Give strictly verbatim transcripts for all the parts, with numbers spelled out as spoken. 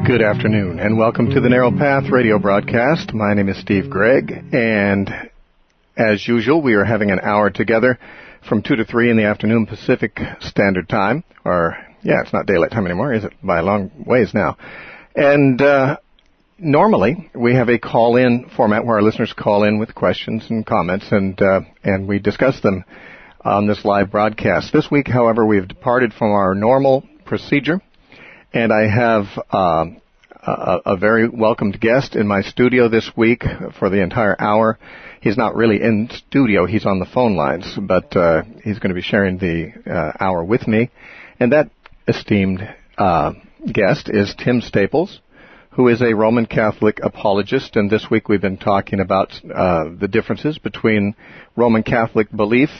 Good afternoon, and welcome to the Narrow Path radio broadcast. My name is Steve Gregg, and as usual, we are having an hour together from two to three in the afternoon Pacific Standard Time. Or, yeah, it's not daylight time anymore, is it? By a long ways now. And uh, normally, we have a call-in format where our listeners call in with questions and comments, and uh, and we discuss them on this live broadcast. This week, however, we have departed from our normal procedure, and I have uh, a, a very welcomed guest in my studio this week for the entire hour. He's not really in studio, he's on the phone lines, but uh, he's going to be sharing the uh, hour with me. And that esteemed uh, guest is Tim Staples, who is a Roman Catholic apologist, and this week we've been talking about uh, the differences between Roman Catholic belief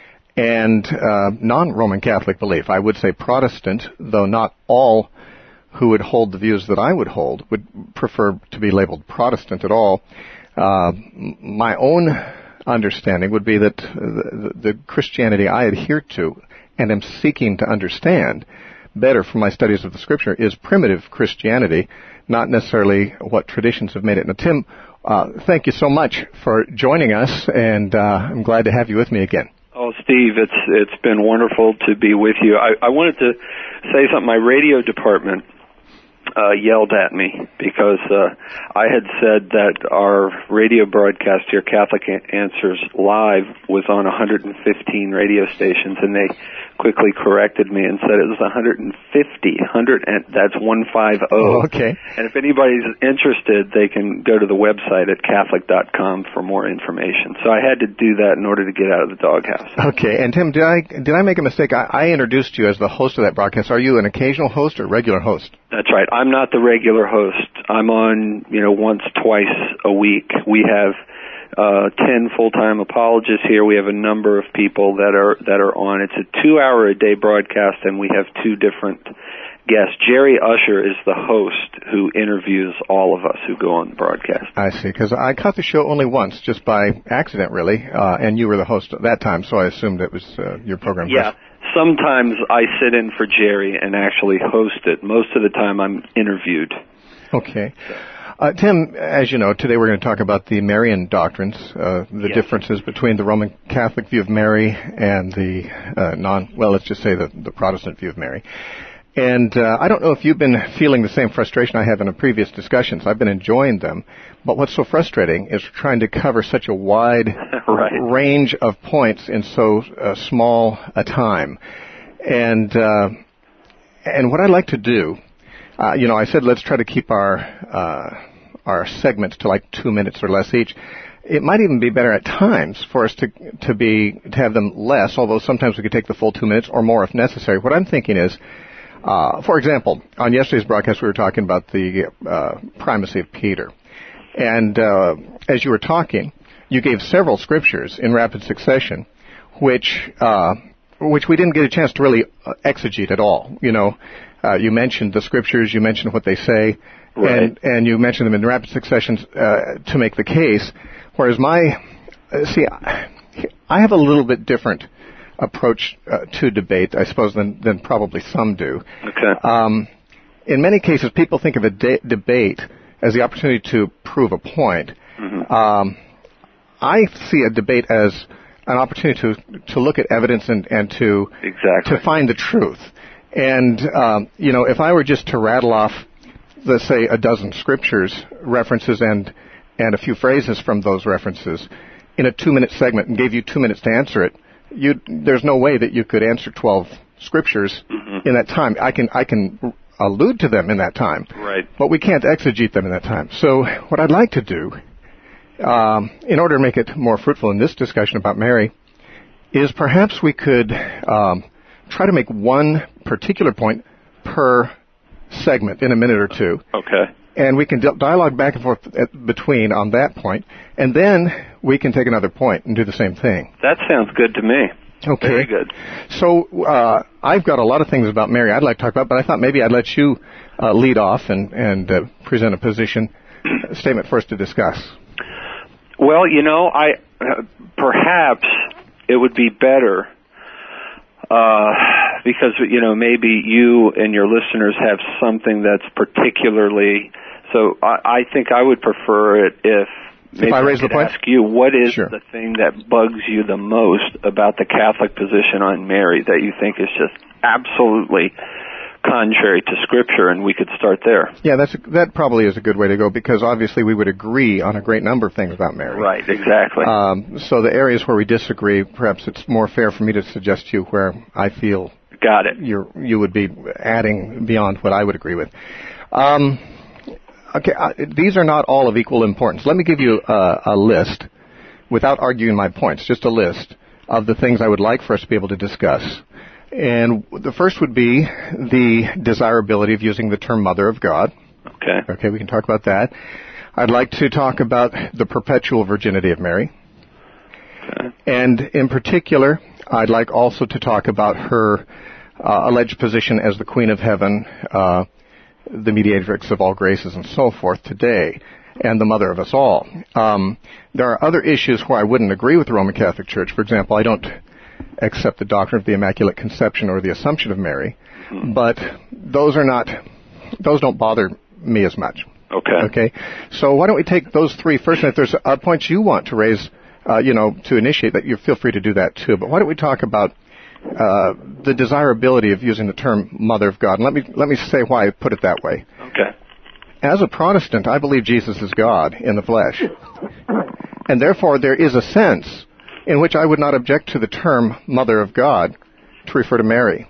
and uh, non-Roman Catholic belief. I would say Protestant, though not all who would hold the views that I would hold would prefer to be labeled Protestant at all. Uh, my own understanding would be that the, the Christianity I adhere to and am seeking to understand better from my studies of the Scripture is primitive Christianity, not necessarily what traditions have made it. Now, Tim, uh, thank you so much for joining us, and uh, I'm glad to have you with me again. Oh, Steve, it's it's been wonderful to be with you. I, I wanted to say something. My radio department uh, yelled at me because uh, I had said that our radio broadcast here, Catholic Answers Live, was on one hundred fifteen radio stations, and they quickly corrected me and said it was one hundred fifty. one hundred, and that's one fifty. Oh, okay. And if anybody's interested, they can go to the website at Catholic dot com for more information. So I had to do that in order to get out of the doghouse. Okay. And Tim, did I did I make a mistake? I, I introduced you as the host of that broadcast. Are you an occasional host or regular host? That's right. I'm not the regular host. I'm on, you know, once, twice a week. We have Uh, ten full-time apologists here. We have a number of people that are that are on. It's a two-hour-a-day broadcast, and we have two different guests. Jerry Usher is the host who interviews all of us who go on the broadcast. I see, because I caught the show only once, just by accident, really, uh, and you were the host at that time, so I assumed it was uh, your program. Yeah. Sometimes I sit in for Jerry and actually host it. Most of the time I'm interviewed. Okay. Uh, Tim, as you know, today we're going to talk about the Marian doctrines, uh, the yes. differences between the Roman Catholic view of Mary and the uh, non, well, let's just say the, the Protestant view of Mary. And uh, I don't know if you've been feeling the same frustration I have in the previous discussions. I've been enjoying them. But what's so frustrating is trying to cover such a wide right. range of points in so uh, small a time. And uh, and what I'd like to do, uh, you know, I said let's try to keep our uh, our segments to like two minutes or less each. It might even be better at times for us to to be to have them less, although sometimes we could take the full two minutes or more if necessary. What I'm thinking is, uh, for example, on yesterday's broadcast we were talking about the uh, primacy of Peter. And uh, as you were talking, you gave several scriptures in rapid succession, which uh, which we didn't get a chance to really exegete at all. You know, uh, you mentioned the scriptures, you mentioned what they say, right. and and you mentioned them in rapid succession uh, to make the case. Whereas my uh, see, I have a little bit different approach uh, to debate, I suppose, than than probably some do. Okay. Um, in many cases, people think of a de- debate as the opportunity to prove a point. Mm-hmm. Um, I see a debate as an opportunity to to look at evidence and, and to exactly. to find the truth. And, um, you know, if I were just to rattle off, let's say, a dozen scriptures, references, and and a few phrases from those references in a two-minute segment and gave you two minutes to answer it, you there's no way that you could answer twelve scriptures mm-hmm. in that time. I can I can allude to them in that time, right. but we can't exegete them in that time. So what I'd like to do, um, in order to make it more fruitful in this discussion about Mary, is perhaps we could um, try to make one particular point per segment in a minute or two. Okay. And we can di- dialogue back and forth at, between on that point, and then we can take another point and do the same thing. That sounds good to me. Okay. Very good. So uh, I've got a lot of things about Mary I'd like to talk about, but I thought maybe I'd let you uh, lead off and, and uh, present a position a statement for us to discuss. Well, you know, I uh, perhaps it would be better uh, because, you know, maybe you and your listeners have something that's particularly, so I, I think I would prefer it if, maybe if I raise I could the point? ask you, what is Sure. the thing that bugs you the most about the Catholic position on Mary that you think is just absolutely contrary to Scripture, and we could start there. Yeah, that's a, that probably is a good way to go, because obviously we would agree on a great number of things about Mary. Right, exactly. Um, so the areas where we disagree, perhaps it's more fair for me to suggest to you where I feel Got it. you're, you would be adding beyond what I would agree with. Um, okay, uh, these are not all of equal importance. Let me give you a, a list, without arguing my points, just a list of the things I would like for us to be able to discuss. And the first would be the desirability of using the term Mother of God. Okay. Okay, we can talk about that. I'd like to talk about the perpetual virginity of Mary. Okay. And in particular, I'd like also to talk about her uh, alleged position as the Queen of Heaven, uh, the mediatrix of all graces and so forth today, and the mother of us all. Um, there are other issues where I wouldn't agree with the Roman Catholic Church. For example, I don't accept the doctrine of the Immaculate Conception or the Assumption of Mary, but those are not, those don't bother me as much. Okay. Okay. So why don't we take those three first, and if there's uh, points you want to raise, uh, you know, to initiate that, you feel free to do that too. But why don't we talk about uh, the desirability of using the term Mother of God? And let me let me say why I put it that way. Okay. As a Protestant, I believe Jesus is God in the flesh, and therefore there is a sense in which I would not object to the term Mother of God to refer to Mary.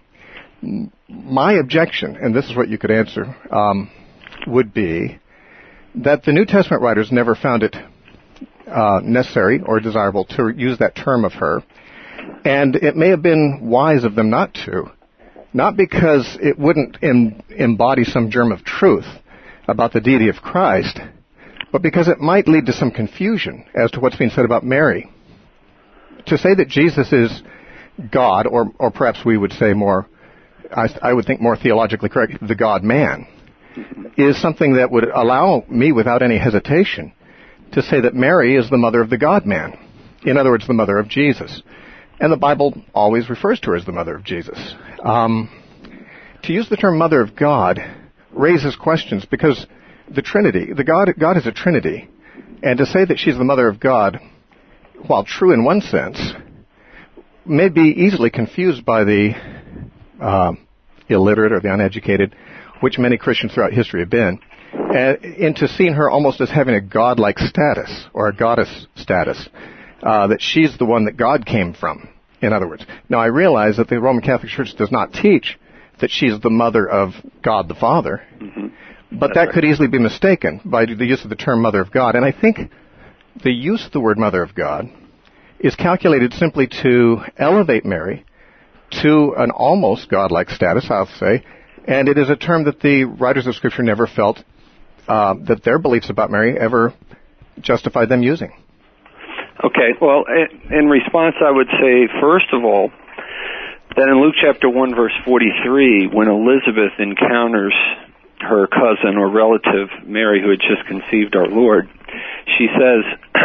My objection, and this is what you could answer, um, would be that the New Testament writers never found it uh, necessary or desirable to use that term of her, and it may have been wise of them not to, not because it wouldn't em- embody some germ of truth about the deity of Christ, but because it might lead to some confusion as to what's being said about Mary. To say that Jesus is God, or, or perhaps we would say more, I, I would think more theologically correct, the God-man, is something that would allow me without any hesitation to say that Mary is the mother of the God-man. In other words, the mother of Jesus. And the Bible always refers to her as the mother of Jesus. Um, to use the term mother of God raises questions because the Trinity, the God, God is a Trinity, and to say that she's the mother of God, while true in one sense, may be easily confused by the uh, illiterate or the uneducated, which many Christians throughout history have been, uh, into seeing her almost as having a godlike status or a goddess status, uh, that she's the one that God came from, in other words. Now, I realize that the Roman Catholic Church does not teach that she's the mother of God the Father, mm-hmm. but That's that right. could easily be mistaken by the use of the term Mother of God. And I think the use of the word Mother of God is calculated simply to elevate Mary to an almost godlike status, I'll say, and it is a term that the writers of Scripture never felt uh, that their beliefs about Mary ever justified them using. Okay, well, in response, I would say, first of all, that in Luke chapter one, verse forty-three, when Elizabeth encounters her cousin or relative, Mary, who had just conceived our Lord, she says,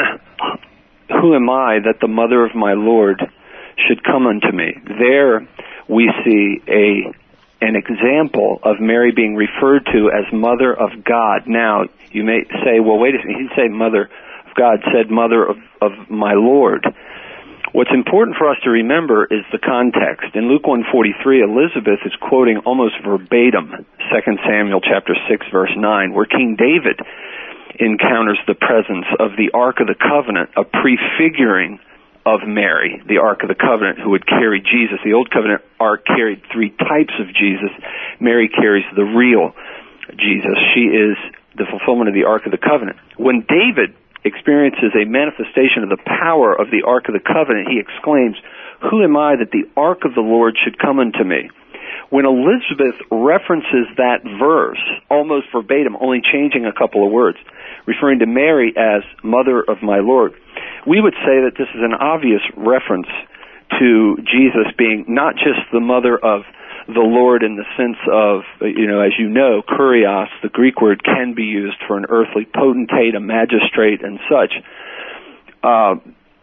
"Who am I that the mother of my Lord should come unto me?" There we see a an example of Mary being referred to as Mother of God. Now, you may say, well, wait a second, he didn't say Mother of God, said Mother of, of my Lord. What's important for us to remember is the context. In Luke one forty-three, Elizabeth is quoting almost verbatim Second Samuel chapter six, verse nine, where King David encounters the presence of the Ark of the Covenant, a prefiguring of Mary, the Ark of the Covenant, who would carry Jesus. The Old Covenant Ark carried three types of Jesus. Mary carries the real Jesus. She is the fulfillment of the Ark of the Covenant. When David experiences a manifestation of the power of the Ark of the Covenant, he exclaims, "Who am I that the Ark of the Lord should come unto me?" When Elizabeth references that verse, almost verbatim, only changing a couple of words, referring to Mary as Mother of my Lord, we would say that this is an obvious reference to Jesus being not just the mother of the Lord in the sense of, you know, as you know, kurios, the Greek word, can be used for an earthly potentate, a magistrate, and such. Uh,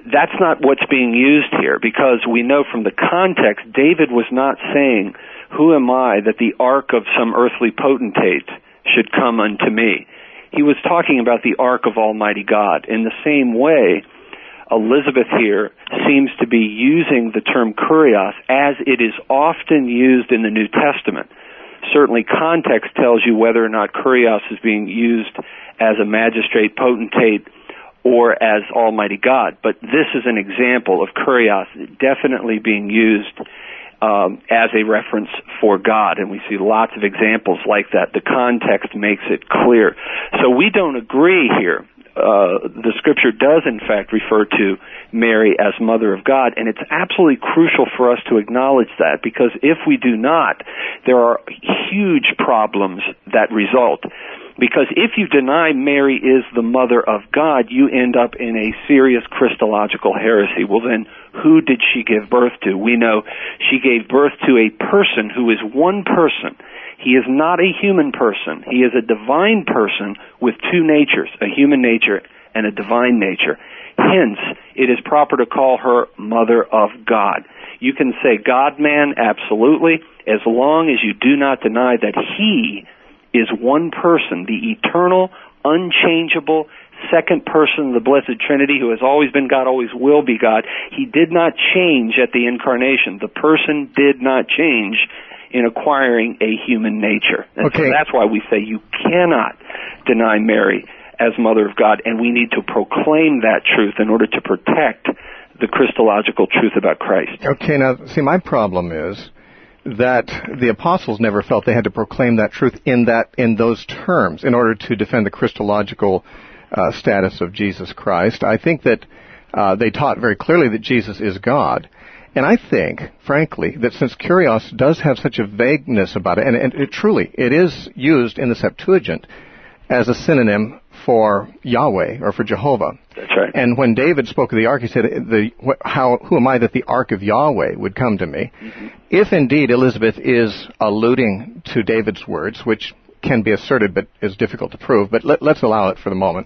that's not what's being used here, because we know from the context, David was not saying, who am I that the ark of some earthly potentate should come unto me? He was talking about the ark of Almighty God. In the same way, Elizabeth here seems to be using the term kurios as it is often used in the New Testament. Certainly context tells you whether or not kurios is being used as a magistrate, potentate, or as Almighty God. But this is an example of kurios definitely being used um, as a reference for God, and we see lots of examples like that. The context makes it clear. So we don't agree here. Uh, the Scripture does, in fact, refer to Mary as Mother of God, and it's absolutely crucial for us to acknowledge that, because if we do not, there are huge problems that result. Because if you deny Mary is the Mother of God, you end up in a serious Christological heresy. Well, then, who did she give birth to? We know she gave birth to a person who is one person. He is not a human person. He is a divine person with two natures, a human nature and a divine nature. Hence, it is proper to call her Mother of God. You can say God-man, absolutely, as long as you do not deny that He is one person, the eternal, unchangeable, second person of the Blessed Trinity, who has always been God, always will be God. He did not change at the incarnation. The person did not change in acquiring a human nature. And okay. So that's why we say you cannot deny Mary as Mother of God, and we need to proclaim that truth in order to protect the Christological truth about Christ. Okay, now, see, my problem is that the apostles never felt they had to proclaim that truth in that in those terms in order to defend the Christological uh, status of Jesus Christ. I think that uh, they taught very clearly that Jesus is God. And I think, frankly, that since kurios does have such a vagueness about it, and, and it truly, it is used in the Septuagint as a synonym for Yahweh or for Jehovah. That's right. And when David spoke of the ark, he said, "The how who am I that the ark of Yahweh would come to me?" Mm-hmm. If indeed Elizabeth is alluding to David's words, which can be asserted but is difficult to prove, but let, let's allow it for the moment.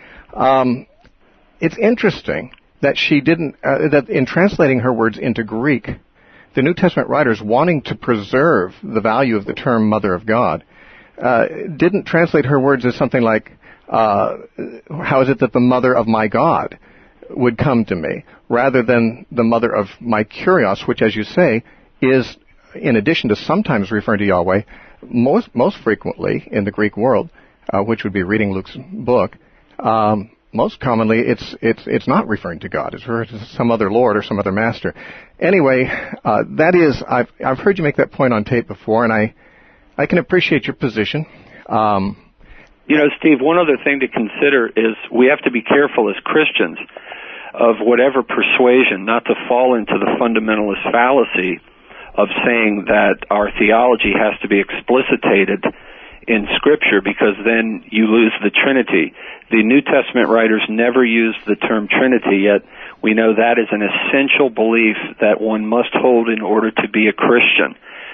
Um, it's interesting that she didn't, uh, that in translating her words into Greek, the New Testament writers, wanting to preserve the value of the term Mother of God, uh, didn't translate her words as something like, uh, how is it that the Mother of my God would come to me, rather than the Mother of my kurios, which, as you say, is, in addition to sometimes referring to Yahweh, most most frequently in the Greek world, uh, which would be reading Luke's book, um, most commonly it's it's it's not referring to God. It's referring to some other Lord or some other master. Anyway, uh, that is, I've I've heard you make that point on tape before, and I I can appreciate your position. Um, you know, Steve, one other thing to consider is we have to be careful as Christians of whatever persuasion not to fall into the fundamentalist fallacy of saying that our theology has to be explicitated in Scripture, because then you lose the Trinity. The New Testament writers never used the term Trinity, yet we know that is an essential belief that one must hold in order to be a Christian.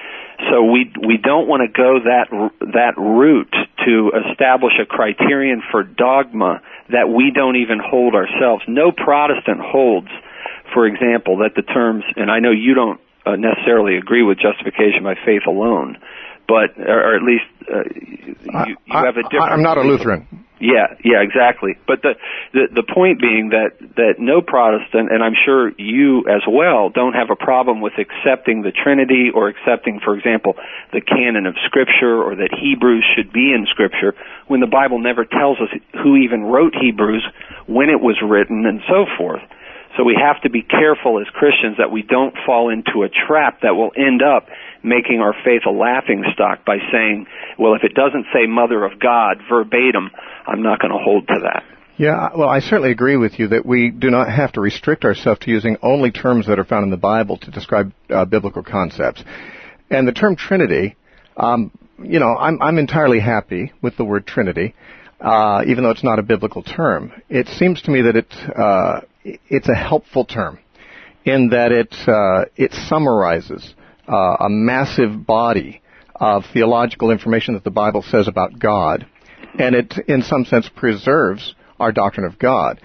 So we we don't want to go that that route to establish a criterion for dogma that we don't even hold ourselves. No Protestant holds, for example, that the terms, and I know you don't uh, necessarily agree with justification by faith alone, but or, or at least uh, you, you have a different. I'm not a Lutheran. Yeah, yeah, exactly. But the, the the point being that that no Protestant, and I'm sure you as well, don't have a problem with accepting the Trinity or accepting, for example, the canon of Scripture, or that Hebrews should be in Scripture, when the Bible never tells us who even wrote Hebrews, when it was written, and so forth. So we have to be careful as Christians that we don't fall into a trap that will end up making our faith a laughingstock by saying, well, if it doesn't say Mother of God verbatim, I'm not going to hold to that. Yeah, well, I certainly agree with you that we do not have to restrict ourselves to using only terms that are found in the Bible to describe uh, biblical concepts. And the term Trinity, um, you know, I'm, I'm entirely happy with the word Trinity, uh, even though it's not a biblical term. It seems to me that it, uh, it's a helpful term in that it, uh, it summarizes uh, a massive body of theological information that the Bible says about God, and it, in some sense, preserves our doctrine of God.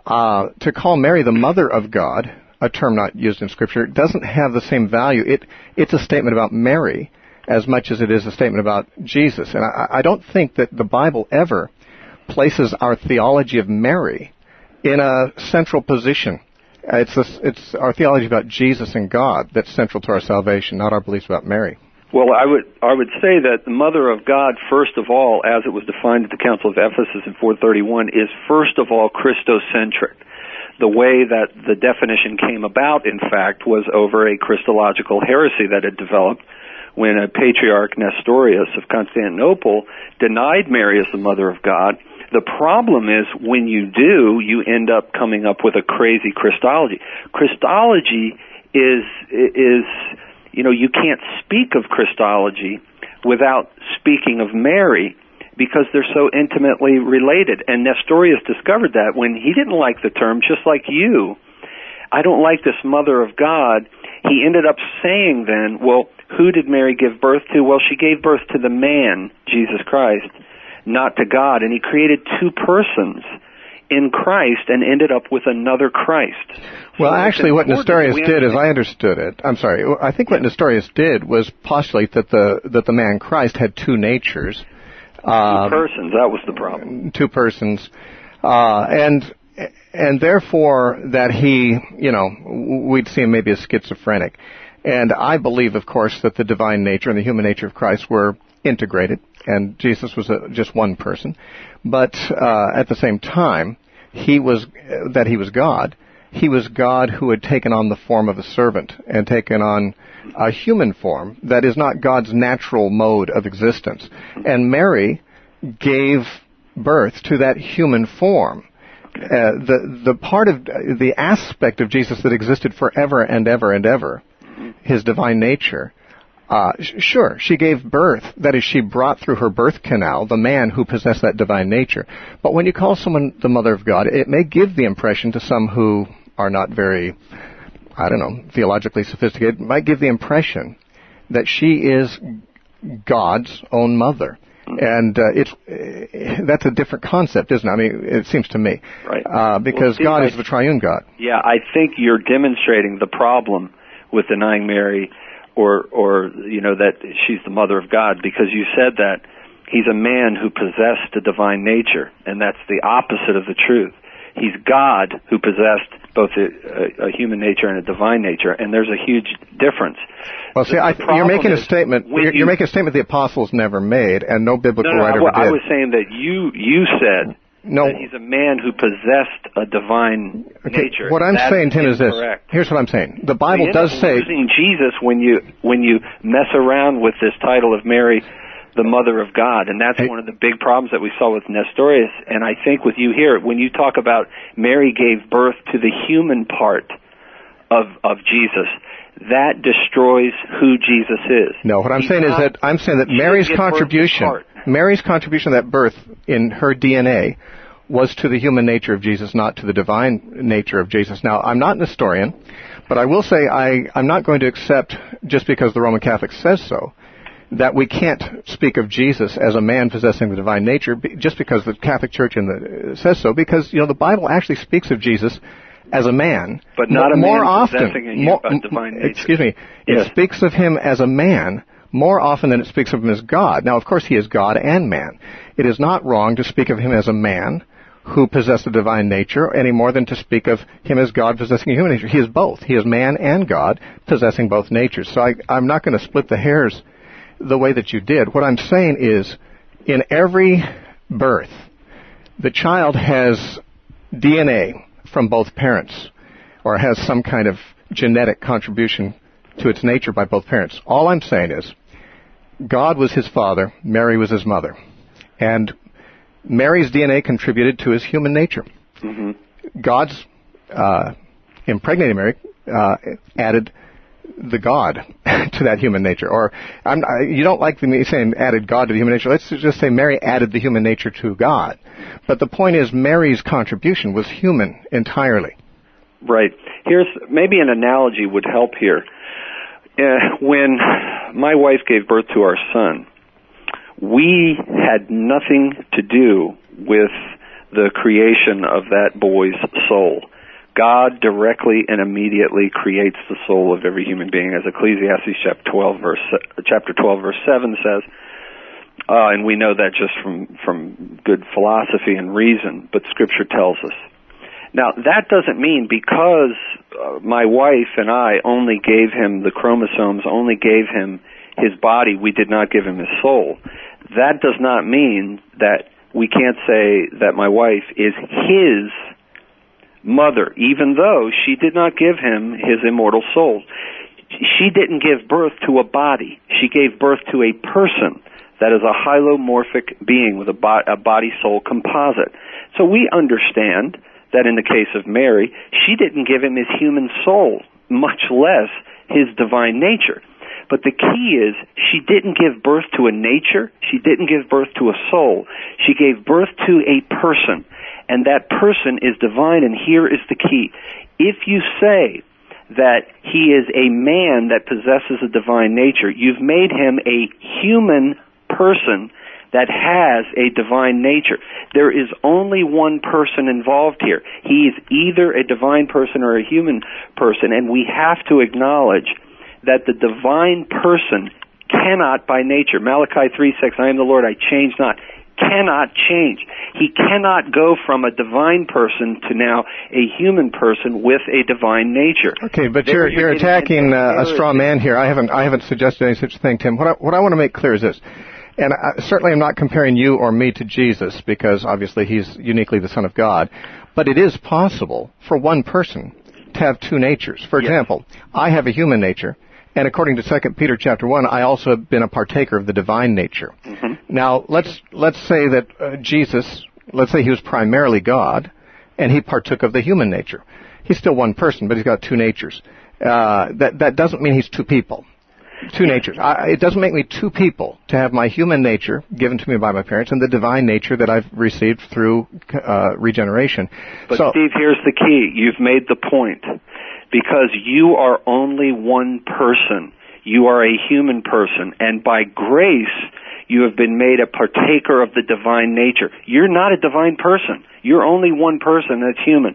uh, to call Mary the mother of God, a term not used in Scripture, doesn't have the same value. It It's a statement about Mary as much as it is a statement about Jesus. And I, I don't think that the Bible ever places our theology of Mary in a central position. It's, a, it's our theology about Jesus and God that's central to our salvation, not our beliefs about Mary. Well, I would I would say that the Mother of God, first of all, as it was defined at the Council of Ephesus in four thirty-one, is first of all Christocentric. The way that the definition came about, in fact, was over a Christological heresy that had developed when a patriarch, Nestorius of Constantinople, denied Mary as the Mother of God. The problem is when you do, you end up coming up with a crazy Christology. Christology is, is, you know, you can't speak of Christology without speaking of Mary because they're so intimately related. And Nestorius discovered that when he didn't like the term, just like you, I don't like this Mother of God. He ended up saying then, well, who did Mary give birth to? Well, she gave birth to the man, Jesus Christ, not to God. And he created two persons in Christ and ended up with another Christ. Well, so actually, what Nestorius we did, as I understood it, I'm sorry, I think what Nestorius did was postulate that the that the man Christ had two natures. Two um, persons, that was the problem. Two persons. Uh, and and therefore that he, you know, we'd see him maybe as schizophrenic. And I believe, of course, that the divine nature and the human nature of Christ were integrated, and Jesus was a, just one person. But uh, at the same time, he was uh, that he was God. He was God who had taken on the form of a servant and taken on a human form that is not God's natural mode of existence. And Mary gave birth to that human form. Uh, the the part of the aspect of Jesus that existed forever and ever and ever, his divine nature. Uh, sure, she gave birth. That is, she brought through her birth canal the man who possessed that divine nature. But when you call someone the Mother of God, it may give the impression to some who are not very, I don't know, theologically sophisticated, might give the impression that she is God's own mother. And uh, it's uh, that's a different concept, isn't it? I mean, it seems to me. Right. Uh, because well, see, God I, is the triune God. Yeah, I think you're demonstrating the problem with denying Mary or, or you know, that she's the Mother of God, because you said that he's a man who possessed a divine nature, and that's the opposite of the truth. He's God who possessed both a, a, a human nature and a divine nature, and there's a huge difference. Well, see, I, you're making a statement. You're, you, you're making a statement the apostles never made, and no biblical no, no, writer I, ever did. I was saying that you you said no. that he's a man who possessed a divine okay, nature. What I'm That's saying, Tim, is this. Incorrect. Here's what I'm saying. The Bible so does say losing Jesus when you when you mess around with this title of Mary, the Mother of God, and that's hey. one of the big problems that we saw with Nestorius, and I think with you here, when you talk about Mary gave birth to the human part of of Jesus, that destroys who Jesus is. No, what I'm He's saying not, is that I'm saying that Mary's contribution, Mary's contribution to that birth in her D N A was to the human nature of Jesus, not to the divine nature of Jesus. Now, I'm not an historian, but I will say I, I'm not going to accept, just because the Roman Catholic says so, that we can't speak of Jesus as a man possessing the divine nature just because the Catholic Church in the, says so, because, you know, the Bible actually speaks of Jesus as a man. But not a more man often, possessing a, more, a divine nature. Excuse me. Yes. It speaks of him as a man more often than it speaks of him as God. Now, of course, he is God and man. It is not wrong to speak of him as a man who possessed a divine nature any more than to speak of him as God possessing a human nature. He is both. He is man and God possessing both natures. So I, I'm not going to split the hairs the way that you did. What I'm saying is, in every birth, the child has D N A from both parents, or has some kind of genetic contribution to its nature by both parents. All I'm saying is, God was his father, Mary was his mother. And Mary's D N A contributed to his human nature. Mm-hmm. God's uh, impregnating Mary uh, added the God to that human nature. Or I'm, I, you don't like me saying added God to the human nature. Let's just say Mary added the human nature to God. But the point is, Mary's contribution was human entirely. Right. Here's maybe an analogy would help here. Uh, when my wife gave birth to our son, we had nothing to do with the creation of that boy's soul. God directly and immediately creates the soul of every human being, as Ecclesiastes chapter twelve, verse chapter twelve, verse seven says. Uh, and we know that just from from good philosophy and reason, but Scripture tells us. Now, that doesn't mean because uh, my wife and I only gave him the chromosomes, only gave him his body, we did not give him his soul. That does not mean that we can't say that my wife is his mother, even though she did not give him his immortal soul. She didn't give birth to a body. She gave birth to a person that is a hylomorphic being with a, bo- a body-soul composite. So we understand that in the case of Mary, she didn't give him his human soul, much less his divine nature. But the key is she didn't give birth to a nature. She didn't give birth to a soul. She gave birth to a person, and that person is divine, and here is the key. If you say that he is a man that possesses a divine nature, you've made him a human person that has a divine nature. There is only one person involved here. He is either a divine person or a human person, and we have to acknowledge that the divine person cannot by nature, Malachi three six, I am the Lord, I change not, cannot change. He cannot go from a divine person to now a human person with a divine nature. Okay, but you're you're attacking uh, a straw man here. I haven't I haven't suggested any such thing, Tim. What I, what I want to make clear is this. And I, certainly I'm not comparing you or me to Jesus, because obviously he's uniquely the Son of God. But it is possible for one person to have two natures. For yes. example, I have a human nature, and according to Second Peter chapter one, I also have been a partaker of the divine nature. Mm-hmm. Now, let's let's say that uh, Jesus, let's say he was primarily God, and he partook of the human nature. He's still one person, but he's got two natures. Uh, that that doesn't mean he's two people. Two natures. I, it doesn't make me two people to have my human nature given to me by my parents and the divine nature that I've received through uh, regeneration. But so, Steve, here's the key. You've made the point. Because you are only one person. You are a human person. And by grace, you have been made a partaker of the divine nature. You're not a divine person. You're only one person that's human.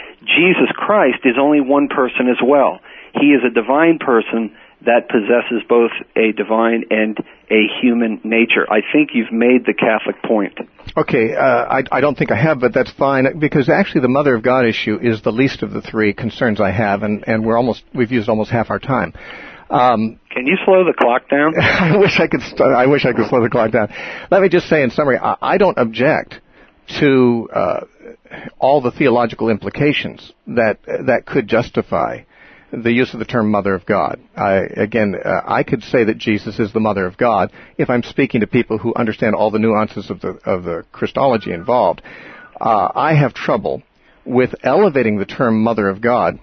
Jesus Christ is only one person as well. He is a divine person that possesses both a divine and a human nature. I think you've made the Catholic point. Okay, uh, I, I don't think I have, but that's fine, because actually the Mother of God issue is the least of the three concerns I have, and, and we're almost we've used almost half our time. Um, Can you slow the clock down? I wish I could. St- I wish I could slow the clock down. Let me just say in summary, I, I don't object to uh, all the theological implications that that could justify the use of the term Mother of God. I, again, uh, I could say that Jesus is the Mother of God if I'm speaking to people who understand all the nuances of the of the Christology involved. Uh, I have trouble with elevating the term Mother of God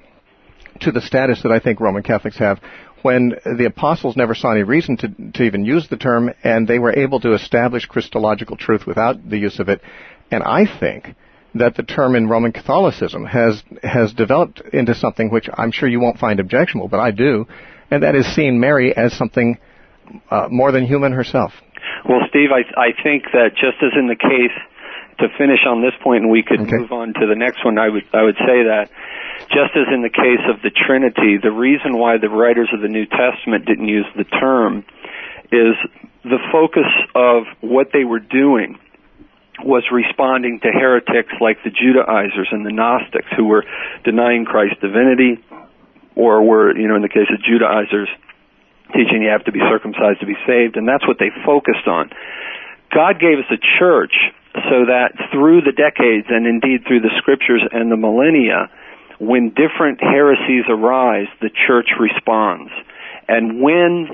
to the status that I think Roman Catholics have, when the apostles never saw any reason to, to even use the term, and they were able to establish Christological truth without the use of it. And I think that the term in Roman Catholicism has has developed into something which I'm sure you won't find objectionable, but I do, and that is seeing Mary as something uh, more than human herself. Well, Steve, I, I think that just as in the case, to finish on this point, and we could okay. move on to the next one, I would I would say that just as in the case of the Trinity, the reason why the writers of the New Testament didn't use the term is the focus of what they were doing was responding to heretics like the Judaizers and the Gnostics, who were denying Christ's divinity, or were, you know, in the case of Judaizers, teaching you have to be circumcised to be saved, and that's what they focused on. God gave us a church so that through the decades, and indeed through the scriptures and the millennia, when different heresies arise, the church responds. And when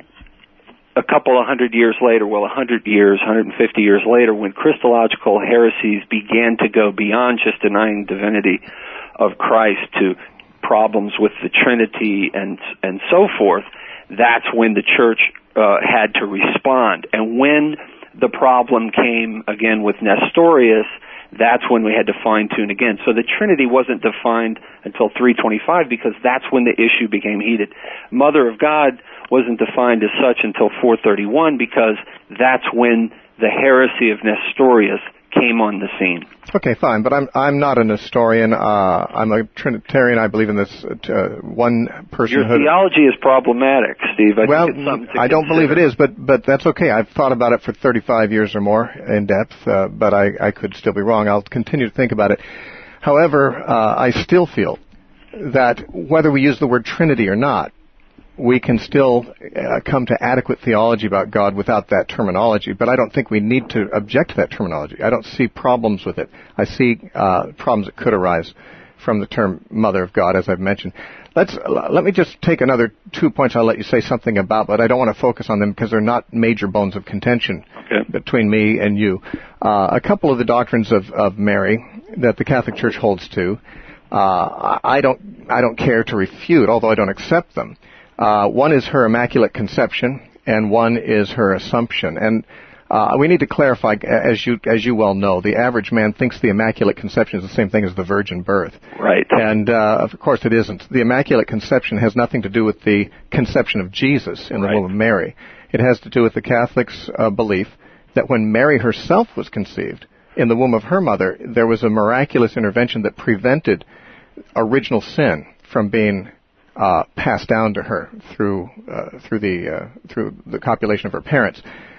a couple of hundred years later, well, a hundred years, one hundred fifty years later, when Christological heresies began to go beyond just denying divinity of Christ to problems with the Trinity and and so forth, that's when the church uh, had to respond. And when the problem came again with Nestorius, that's when we had to fine-tune again. So the Trinity wasn't defined until three twenty-five, because that's when the issue became heated. Mother of God wasn't defined as such until four thirty-one, because that's when the heresy of Nestorius came on the scene. Okay, fine, but I'm I'm not an historian. Uh, I'm a Trinitarian. I believe in this uh, one personhood. Your theology is problematic, Steve. I well, think it's something to I don't consider. believe it is, but but that's okay. I've thought about it for thirty-five years or more in depth, uh, but I, I could still be wrong. I'll continue to think about it. However, uh, I still feel that whether we use the word Trinity or not, we can still uh, come to adequate theology about God without that terminology, but I don't think we need to object to that terminology. I don't see problems with it. I see uh, problems that could arise from the term Mother of God, as I've mentioned. Let's let me just take another two points I'll let you say something about, but I don't want to focus on them because they're not major bones of contention okay. between me and you. Uh, a couple of the doctrines of, of Mary that the Catholic Church holds to, uh, I don't I don't care to refute, although I don't accept them. Uh, one is her Immaculate Conception, and one is her Assumption. And uh, we need to clarify, as you as you well know, the average man thinks the Immaculate Conception is the same thing as the virgin birth. Right. And uh, of course it isn't. The Immaculate Conception has nothing to do with the conception of Jesus in the right. womb of Mary. It has to do with the Catholics' uh, belief that when Mary herself was conceived in the womb of her mother, there was a miraculous intervention that prevented original sin from being Uh, passed down to her through uh, through the uh, through the copulation of her parents,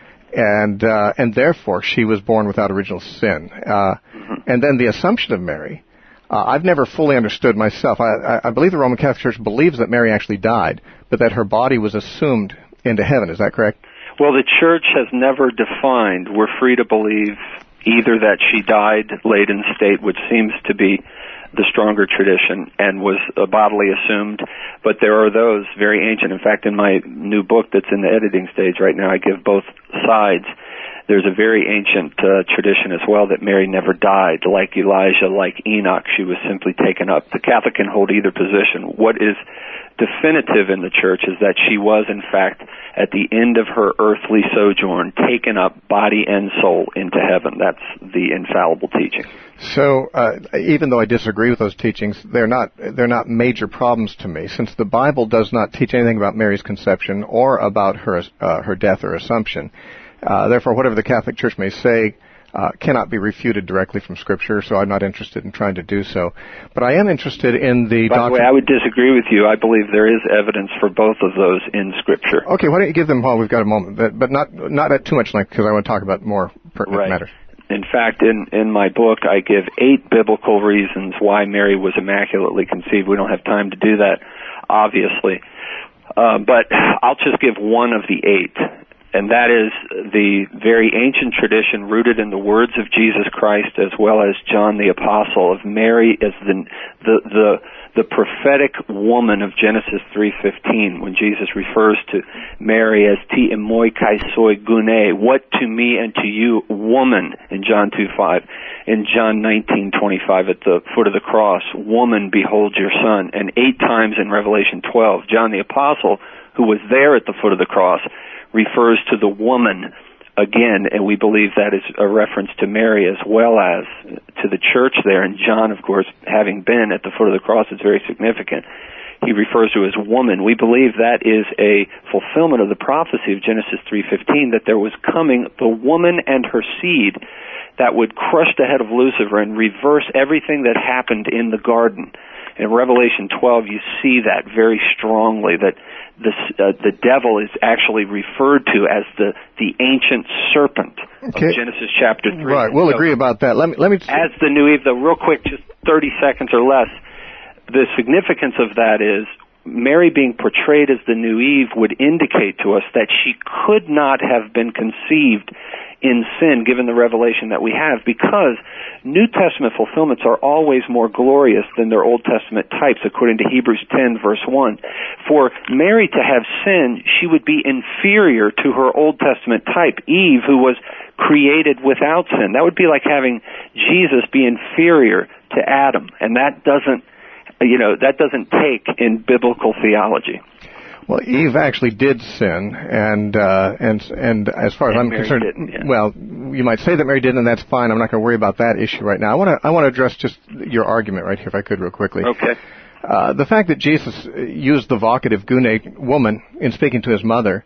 and uh, and therefore she was born without original sin. Uh, mm-hmm. And then the Assumption of Mary, uh, I've never fully understood myself. I, I believe the Roman Catholic Church believes that Mary actually died, but that her body was assumed into heaven. Is that correct? Well, the Church has never defined. We're free to believe either that she died late in state, which seems to be the stronger tradition, and was uh, bodily assumed, but there are those very ancient. In fact, in my new book that's in the editing stage right now, I give both sides. There's a very ancient uh, tradition as well that Mary never died, like Elijah, like Enoch. She was simply taken up. The Catholic can hold either position. What is definitive in the Church is that she was, in fact, at the end of her earthly sojourn, taken up body and soul into heaven. That's the infallible teaching. So, uh, even though I disagree with those teachings, they're not they're not major problems to me, since the Bible does not teach anything about Mary's conception or about her uh, her death or assumption. Uh, therefore, whatever the Catholic Church may say uh, cannot be refuted directly from Scripture, so I'm not interested in trying to do so. But I am interested in the By the way, I would disagree with you. I believe there is evidence for both of those in Scripture. Okay, why don't you give them while we've got a moment, but, but not not at too much length, because I want to talk about more pertinent right. matters. In fact, in, in my book, I give eight biblical reasons why Mary was immaculately conceived. We don't have time to do that, obviously. Uh, but I'll just give one of the eight, and that is the very ancient tradition rooted in the words of Jesus Christ as well as John the Apostle of Mary as the the the, the prophetic woman of Genesis three fifteen, when Jesus refers to Mary as ti emoi kai soi gune, what to me and to you, woman, in John two five. In John nineteen twenty-five, at the foot of the cross, woman, behold your son. And eight times in Revelation twelve, John the Apostle, who was there at the foot of the cross, refers to the woman again, and we believe that is a reference to Mary as well as to the church there. And John, of course, having been at the foot of the cross, is very significant. He refers to as woman. We believe that is a fulfillment of the prophecy of Genesis three fifteen, that there was coming the woman and her seed that would crush the head of Lucifer and reverse everything that happened in the garden. In Revelation twelve, you see that very strongly, that the, uh, the devil is actually referred to as the, the ancient serpent okay. of Genesis chapter three. Right, we'll so, agree about that. Let me, let me t- as the new Eve, though, real quick, just thirty seconds or less, the significance of that is Mary being portrayed as the new Eve would indicate to us that she could not have been conceived in sin, given the revelation that we have, because New Testament fulfillments are always more glorious than their Old Testament types, according to Hebrews ten, verse one. For Mary to have sinned, she would be inferior to her Old Testament type, Eve, who was created without sin. That would be like having Jesus be inferior to Adam, and that doesn't, you know, that doesn't take in biblical theology. Well, Eve actually did sin, and uh, and and as far as and I'm Mary concerned, didn't, yeah. well, you might say that Mary didn't, and that's fine. I'm not going to worry about that issue right now. I want to I want to address just your argument right here, if I could, real quickly. Okay. Uh, the fact that Jesus used the vocative gune, woman, in speaking to his mother,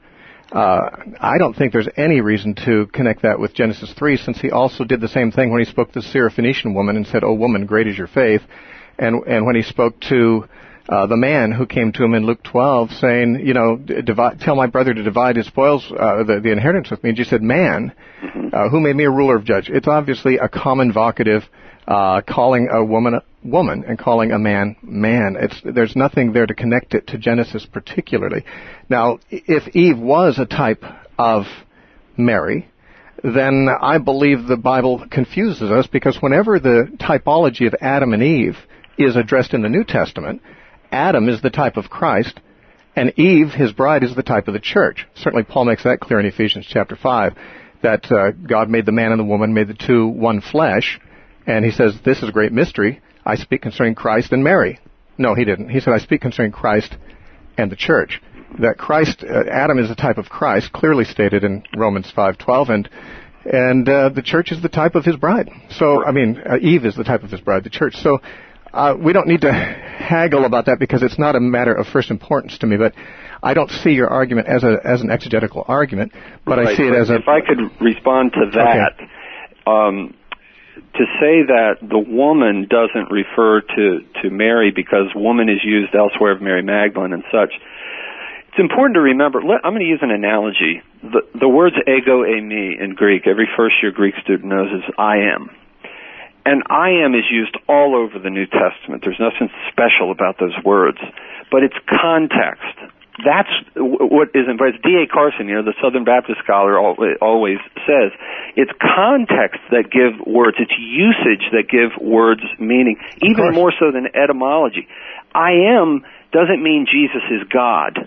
uh, I don't think there's any reason to connect that with Genesis three, since he also did the same thing when he spoke to the Syrophoenician woman and said, "O woman, great is your faith," and and when he spoke to uh, the man who came to him in Luke twelve, saying, you know, divide, tell my brother to divide his spoils, uh, the, the inheritance with me. And Jesus said, "Man, uh, who made me a ruler of judge?" It's obviously a common vocative, uh, calling a woman woman and calling a man man. It's, there's nothing there to connect it to Genesis particularly. Now, if Eve was a type of Mary, then I believe the Bible confuses us, because whenever the typology of Adam and Eve is addressed in the New Testament, Adam is the type of Christ, and Eve, his bride, is the type of the church. Certainly Paul makes that clear in Ephesians chapter five, that uh, God made the man and the woman, made the two one flesh, and he says, this is a great mystery. I speak concerning Christ and Mary. No, he didn't. He said, I speak concerning Christ and the church. That Christ, uh, Adam is the type of Christ, clearly stated in Romans five twelve, and and uh, the church is the type of his bride. So, I mean, uh, Eve is the type of his bride, the church. So uh, we don't need to haggle about that, because it's not a matter of first importance to me, but I don't see your argument as a as an exegetical argument, but right. I see it as a... If I could respond to that, okay. um, to say that the woman doesn't refer to, to Mary because woman is used elsewhere of Mary Magdalene and such, it's important to remember, let, I'm going to use an analogy. The, the words ego, eimi in Greek, every first-year Greek student knows, is I am. And I am is used all over the New Testament. There's nothing special about those words. But it's context. That's what is important. D A Carson, you know, the Southern Baptist scholar, always says, it's context that give words, it's usage that give words meaning, even more so than etymology. I am doesn't mean Jesus is God.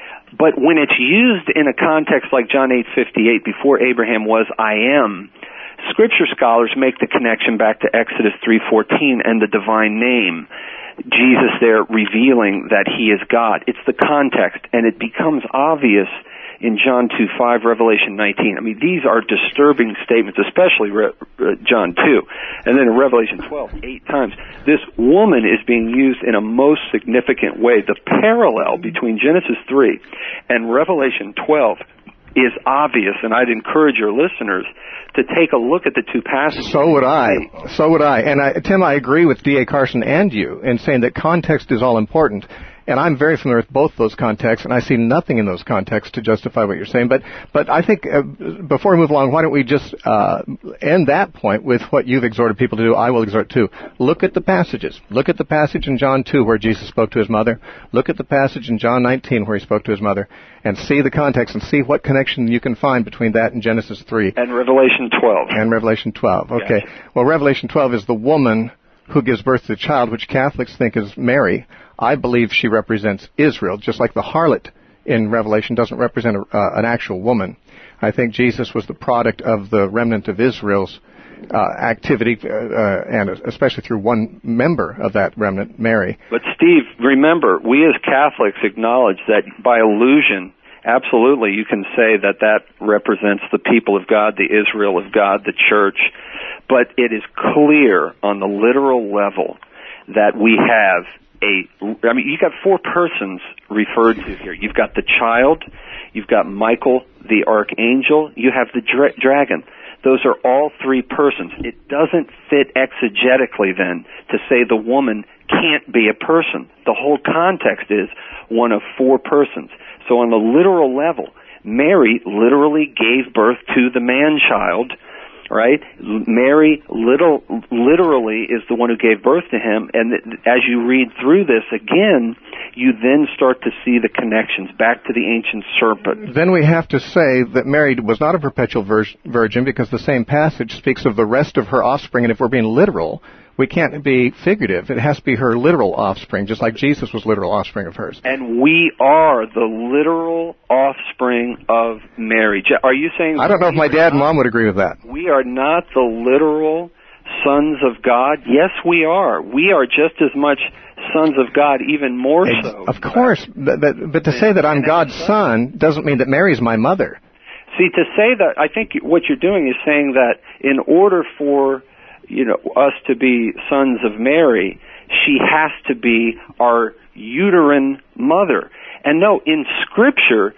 But when it's used in a context like John eight fifty-eight, before Abraham was, I am, Scripture scholars make the connection back to Exodus three fourteen and the divine name. Jesus there revealing that he is God. It's the context, and it becomes obvious in John two five, Revelation nineteen. I mean, these are disturbing statements, especially Re- uh, John two. And then in Revelation twelve, eight times, this woman is being used in a most significant way. The parallel between Genesis three and Revelation twelve is obvious, and I'd encourage your listeners to take a look at the two passages. So would I. So would I. And I, Tim, I agree with D A Carson and you in saying that context is all important. And I'm very familiar with both those contexts, and I see nothing in those contexts to justify what you're saying. But but I think uh, before we move along, why don't we just uh, end that point with what you've exhorted people to do, I will exhort too. Look at the passages. Look at the passage in John two where Jesus spoke to his mother. Look at the passage in John nineteen where he spoke to his mother. And see the context and see what connection you can find between that and Genesis three. And Revelation twelve. And Revelation twelve. Okay. Yes. Well, Revelation twelve is the woman who gives birth to the child, which Catholics think is Mary. I believe she represents Israel, just like the harlot in Revelation doesn't represent a, uh, an actual woman. I think Jesus was the product of the remnant of Israel's uh, activity, uh, uh, and especially through one member of that remnant, Mary. But Steve, remember, we as Catholics acknowledge that by allusion, absolutely, you can say that that represents the people of God, the Israel of God, the church. But it is clear on the literal level that we have a, I mean, you've got four persons referred to here. You've got the child, you've got Michael, the archangel, you have the dra- dragon. Those are all three persons. It doesn't fit exegetically then to say the woman can't be a person. The whole context is one of four persons. So on the literal level, Mary literally gave birth to the man-child, right? Mary little, literally is the one who gave birth to him, and as you read through this again, you then start to see the connections back to the ancient serpent. Then we have to say that Mary was not a perpetual vir- virgin, because the same passage speaks of the rest of her offspring, and if we're being literal, we can't be figurative. It has to be her literal offspring, just like Jesus was literal offspring of hers. And we are the literal offspring of Mary. Are you saying... I don't know if my dad and mom would agree with that. We are not the literal sons of God? Yes, we are. We are just as much sons of God, even more so. Of course, but, but, but to say that I'm God's son doesn't mean that Mary's my mother. See, to say that, I think what you're doing is saying that in order for... you know, us to be sons of Mary, she has to be our uterine mother. And no, in Scripture,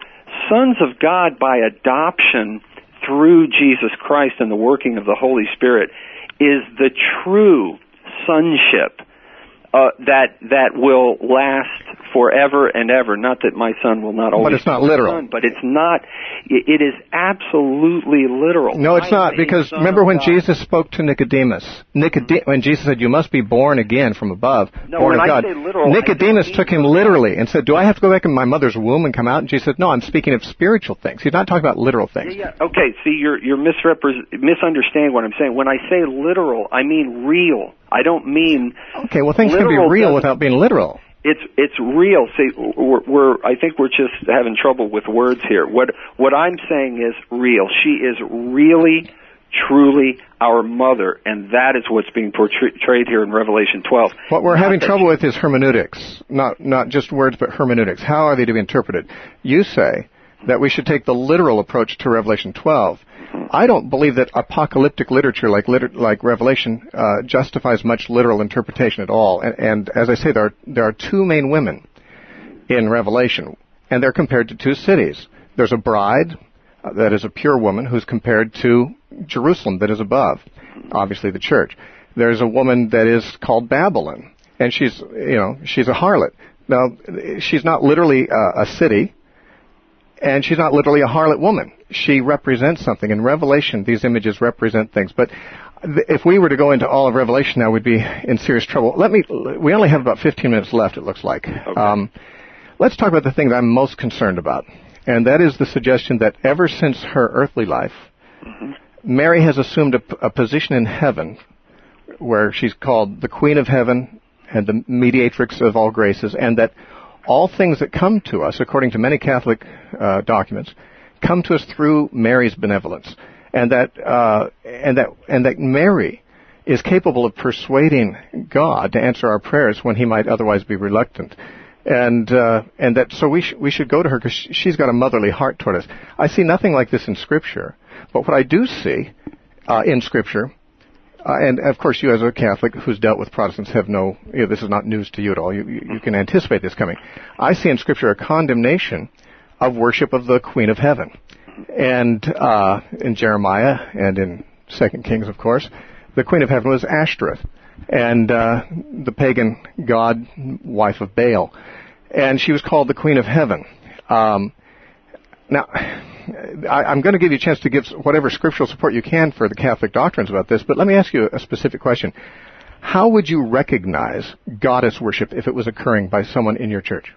sons of God by adoption through Jesus Christ and the working of the Holy Spirit is the true sonship uh, that that will last forever and ever. Not that my son will not always But it's not literal. Son, but it's not, it, it is absolutely literal. No, it's I not, because remember when God. Jesus spoke to Nicodemus, Nicode- when Jesus said, you must be born again from above, No, born when of I God. say literal, Nicodemus I took him literally and said, do I have to go back in my mother's womb and come out? And Jesus said, no, I'm speaking of spiritual things. He's not talking about literal things. Yeah, yeah. Okay, see, you're, you're misrepres- misunderstanding what I'm saying. When I say literal, I mean real. I don't mean Okay, well, things can be literal real doesn't- without being literal. It's it's real. See, we're, we're I think we're just having trouble with words here. What what I'm saying is real. She is really, truly our mother, and that is what's being portrayed here in Revelation twelve. What we're Not having that trouble she- with is hermeneutics, not not just words, but hermeneutics. How are they to be interpreted? You say that we should take the literal approach to Revelation twelve. I don't believe that apocalyptic literature like liter- like Revelation uh, justifies much literal interpretation at all. And, and as I say, there are, there are two main women in Revelation, and they're compared to two cities. There's a bride uh, that is a pure woman who's compared to Jerusalem that is above, obviously the church. There's a woman that is called Babylon, and she's you know she's a harlot. Now she's not literally uh, a city. And she's not literally a harlot woman. She represents something. In Revelation, these images represent things. But if we were to go into all of Revelation now, we'd be in serious trouble. Let me. We only have about fifteen minutes left, it looks like. Okay. Um, let's talk about the thing that I'm most concerned about. And that is the suggestion that ever since her earthly life, mm-hmm. Mary has assumed a, a position in heaven where she's called the Queen of Heaven and the mediatrix of all graces, and that all things that come to us, according to many Catholic uh, documents, come to us through Mary's benevolence, and that uh, and that and that Mary is capable of persuading God to answer our prayers when He might otherwise be reluctant, and uh, and that so we sh- we should go to her because she's got a motherly heart toward us. I see nothing like this in Scripture, but what I do see uh, in Scripture. Uh, and, of course, you as a Catholic who's dealt with Protestants have no, you know, this is not news to you at all. You, you, you can anticipate this coming. I see in Scripture a condemnation of worship of the Queen of Heaven. And uh, in Jeremiah and in Second Kings, of course, the Queen of Heaven was Ashtoreth, and uh, the pagan god, wife of Baal. And she was called the Queen of Heaven. Um, now... I, I'm going to give you a chance to give whatever scriptural support you can for the Catholic doctrines about this, but let me ask you a specific question. How would you recognize goddess worship if it was occurring by someone in your church?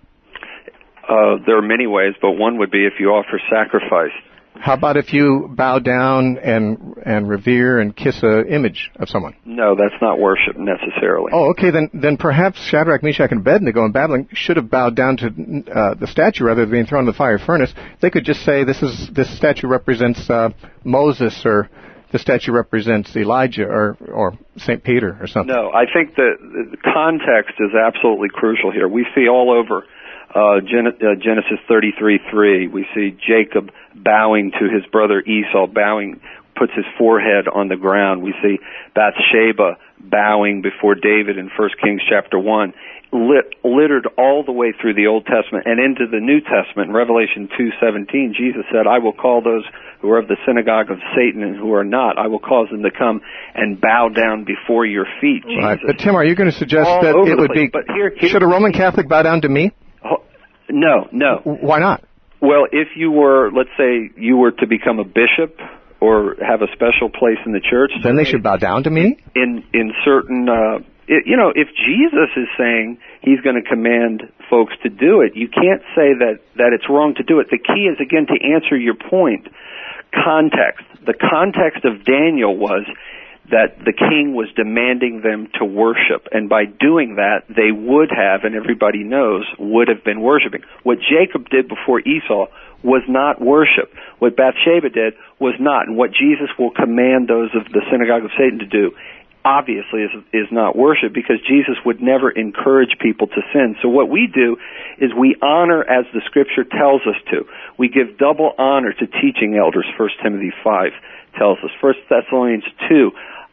Uh, there are many ways, but one would be if you offer sacrifice. How about if you bow down and and revere and kiss an image of someone? No, that's not worship necessarily. Oh, okay, then then perhaps Shadrach, Meshach, and Abednego in Babylon should have bowed down to uh, the statue rather than being thrown in the fire furnace. They could just say this is this statue represents uh, Moses, or the statue represents Elijah, or or Saint Peter, or something. No, I think that the context is absolutely crucial here. We see all over uh, Gen- uh, Genesis thirty-three three. We see Jacob bowing to his brother Esau, bowing, puts his forehead on the ground. We see Bathsheba bowing before David in First Kings chapter one, lit, littered all the way through the Old Testament and into the New Testament. In Revelation two seventeen, Jesus said, I will call those who are of the synagogue of Satan and who are not, I will cause them to come and bow down before your feet. Jesus. Right. But Tim, are you going to suggest All that over it the would place. be, But here- here- should a Roman Catholic bow down to me? Oh, no, no. Why not? Well, if you were, let's say, you were to become a bishop or have a special place in the church, Then they should bow down to me? in in certain, uh, it, you know, if Jesus is saying He's going to command folks to do it, you can't say that that it's wrong to do it. The key is, again, to answer your point, context. The context of Daniel was that the king was demanding them to worship, and by doing that, they would have, and everybody knows, would have been worshiping. What Jacob did before Esau was not worship. What Bathsheba did was not, and what Jesus will command those of the synagogue of Satan to do, obviously is, is not worship, because Jesus would never encourage people to sin. So what we do is we honor as the Scripture tells us to. We give double honor to teaching elders, First Timothy five tells us. First Thessalonians two,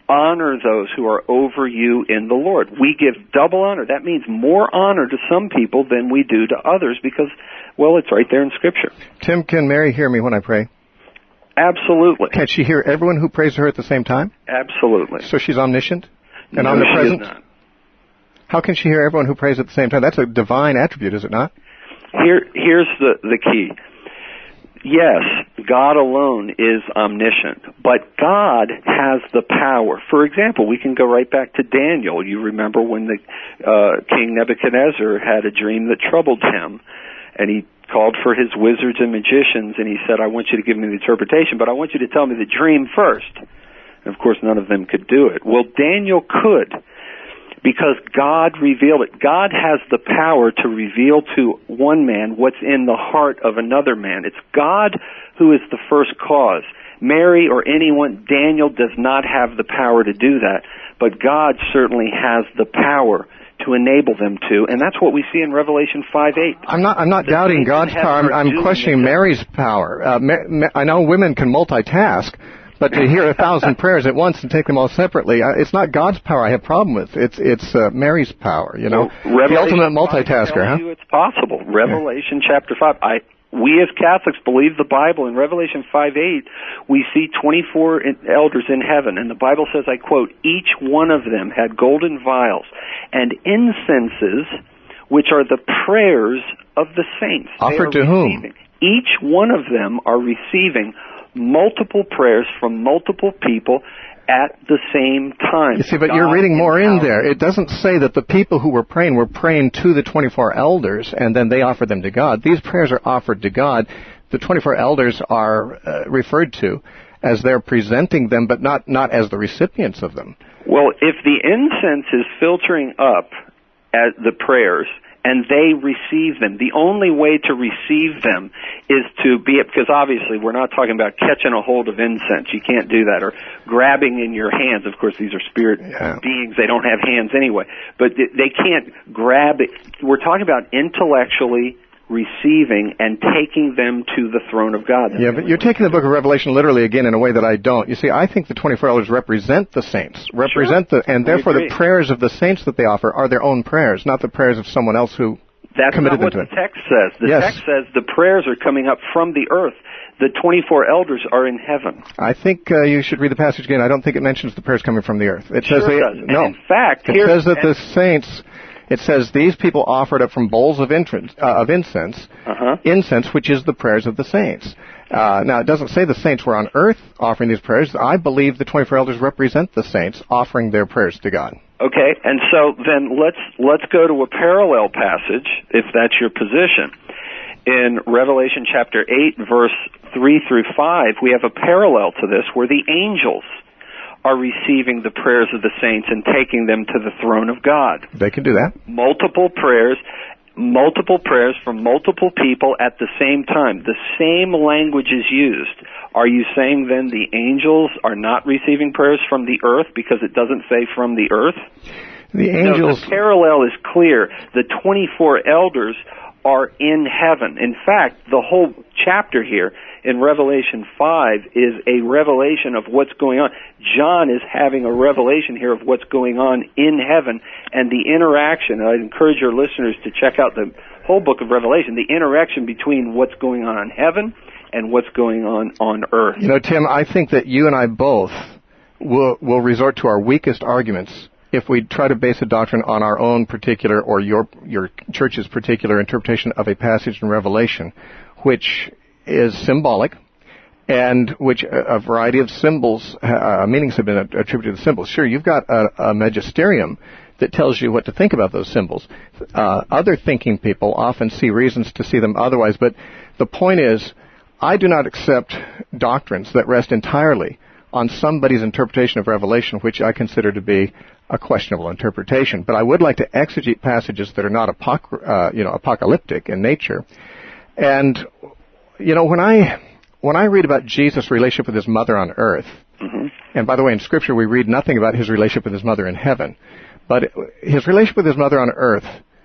honor those who are over you in the Lord. We give double honor. That means more honor to some people than we do to others because, well, it's right there in Scripture. Tim, can Mary hear me when I pray? Absolutely. Can she hear everyone who prays to her at the same time? Absolutely. So she's omniscient and no, omnipresent? She is not. How can she hear everyone who prays at the same time? That's a divine attribute, is it not? Here, here's the, the key. Yes, God alone is omniscient, but God has the power. For example, we can go right back to Daniel. You remember when the uh, King Nebuchadnezzar had a dream that troubled him, and he called for his wizards and magicians, and he said, I want you to give me the interpretation, but I want you to tell me the dream first. And of course, none of them could do it. Well, Daniel could, because God revealed it. God has the power to reveal to one man what's in the heart of another man. It's God who is the first cause. Mary or anyone, Daniel does not have the power to do that, but God certainly has the power to enable them to, and that's what we see in Revelation five eight. I'm not. I'm not the doubting God's power. I'm, I'm questioning Mary's power. Uh, ma- ma- I know women can multitask, but to hear a thousand prayers at once and take them all separately, uh, it's not God's power I have a problem with. It's it's uh, Mary's power. You know, well, the ultimate multitasker. Huh? You it's possible. Revelation yeah. chapter five. I. We as Catholics believe the Bible. In Revelation five eight, we see twenty-four elders in heaven, and the Bible says, I quote, each one of them had golden vials and incenses, which are the prayers of the saints. Offered to whom? Each one of them are receiving multiple prayers from multiple people at the same time. You see, but God you're reading more in there. It doesn't say that the people who were praying were praying to the twenty-four elders and then they offered them to God. These prayers are offered to God. The twenty-four elders are uh, referred to as they're presenting them, but not, not as the recipients of them. Well, if the incense is filtering up at the prayers and they receive them, the only way to receive them is to be, because obviously we're not talking about catching a hold of incense. You can't do that. Or grabbing in your hands. Of course, these are spirit yeah. beings. They don't have hands anyway. But they can't grab it. We're talking about intellectually receiving and taking them to the throne of God. That's yeah, but you're taking the book of Revelation literally again in a way that I don't. You see, I think the twenty-four elders represent the saints, represent sure. the, and therefore the prayers of the saints that they offer are their own prayers, not the prayers of someone else who That's committed not what them to the text says. The yes. text says the prayers are coming up from the earth. The twenty-four elders are in heaven. I think uh, you should read the passage again. I don't think it mentions the prayers coming from the earth. It sure says they, it does. no. And in fact, it says that the saints. It says these people offered up from bowls of, incense, uh, of incense, uh-huh. incense, which is the prayers of the saints. Uh, now, it doesn't say the saints were on earth offering these prayers. I believe the twenty-four elders represent the saints offering their prayers to God. Okay, and so then let's let's go to a parallel passage, if that's your position. In Revelation chapter eight, verse three through five, we have a parallel to this where the angels are receiving the prayers of the saints and taking them to the throne of God. They can do that. Multiple prayers, multiple prayers from multiple people at the same time. The same language is used. Are you saying then the angels are not receiving prayers from the earth because it doesn't say from the earth? The angels... No, the parallel is clear. The twenty-four elders are in heaven. In fact, the whole chapter here in Revelation five is a revelation of what's going on. John is having a revelation here of what's going on in heaven and the interaction. I'd encourage your listeners to check out the whole book of Revelation, the interaction between what's going on in heaven and what's going on on earth. You know, Tim, I think that you and I both will, will resort to our weakest arguments if we try to base a doctrine on our own particular or your your church's particular interpretation of a passage in Revelation, which is symbolic, and which a, a variety of symbols, uh, meanings have been attributed to symbols. Sure, you've got a, a magisterium that tells you what to think about those symbols. Uh, other thinking people often see reasons to see them otherwise, but the point is, I do not accept doctrines that rest entirely on somebody's interpretation of Revelation, which I consider to be a questionable interpretation. But I would like to exegete passages that are not apoc- uh, you know, apocalyptic in nature. And, you know, when I when I read about Jesus' relationship with his mother on earth, mm-hmm. and by the way, in Scripture we read nothing about his relationship with his mother in heaven, but his relationship with his mother on earth,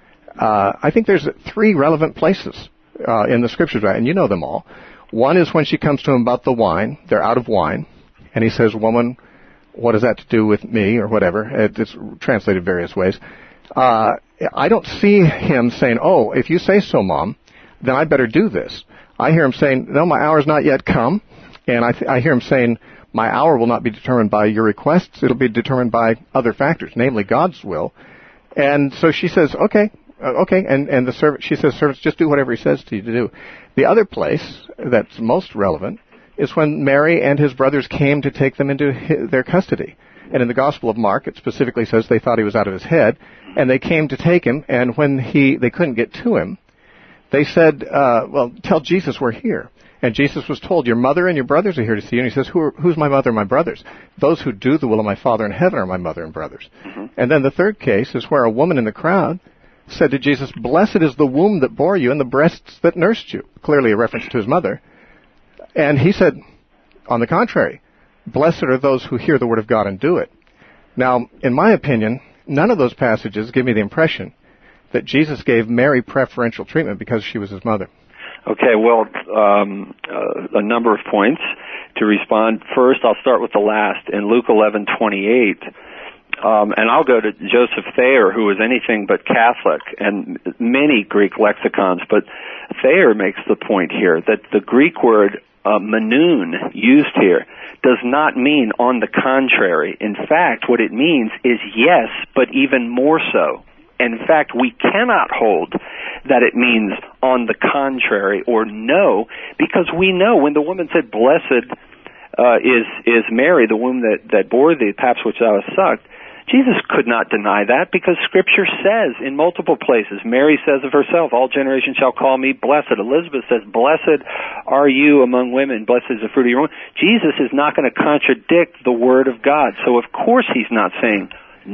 uh, I think there's three relevant places uh, in the Scriptures, right? And you know them all. One is when she comes to him about the wine. They're out of wine. And he says, woman, what does that to do with me, or whatever. It, it's translated various ways. Uh, I don't see him saying, oh, if you say so, Mom, then I better do this. I hear him saying, no, my hour's not yet come. And I, th- I hear him saying, my hour will not be determined by your requests. It'll be determined by other factors, namely God's will. And so she says, okay, uh, okay. And, and the servant, she says, servants, just do whatever he says to you to do. The other place that's most relevant is when Mary and his brothers came to take them into his, their custody. And in the Gospel of Mark, it specifically says they thought he was out of his head, and they came to take him, and when he they couldn't get to him, they said, uh, well, tell Jesus we're here. And Jesus was told, your mother and your brothers are here to see you. And he says, Who are, who's my mother and my brothers? Those who do the will of my Father in heaven are my mother and brothers. Mm-hmm. And then the third case is where a woman in the crowd said to Jesus, blessed is the womb that bore you and the breasts that nursed you. Clearly a reference to his mother. And he said, on the contrary, blessed are those who hear the word of God and do it. Now, in my opinion, none of those passages give me the impression that Jesus gave Mary preferential treatment because she was his mother. Okay, well, um, uh, a number of points to respond. First, I'll start with the last. In Luke eleven twenty-eight, um, and I'll go to Joseph Thayer, who was anything but Catholic, and many Greek lexicons, but Thayer makes the point here that the Greek word uh, manoon used here does not mean on the contrary. In fact, what it means is yes, but even more so. In fact, we cannot hold that it means on the contrary or no, because we know when the woman said, blessed uh, is is Mary, the womb that, that bore thee, paps which thou hast sucked, Jesus could not deny that because Scripture says in multiple places, Mary says of herself, all generations shall call me blessed. Elizabeth says, blessed are you among women, blessed is the fruit of your womb. Jesus is not going to contradict the Word of God, so of course he's not saying,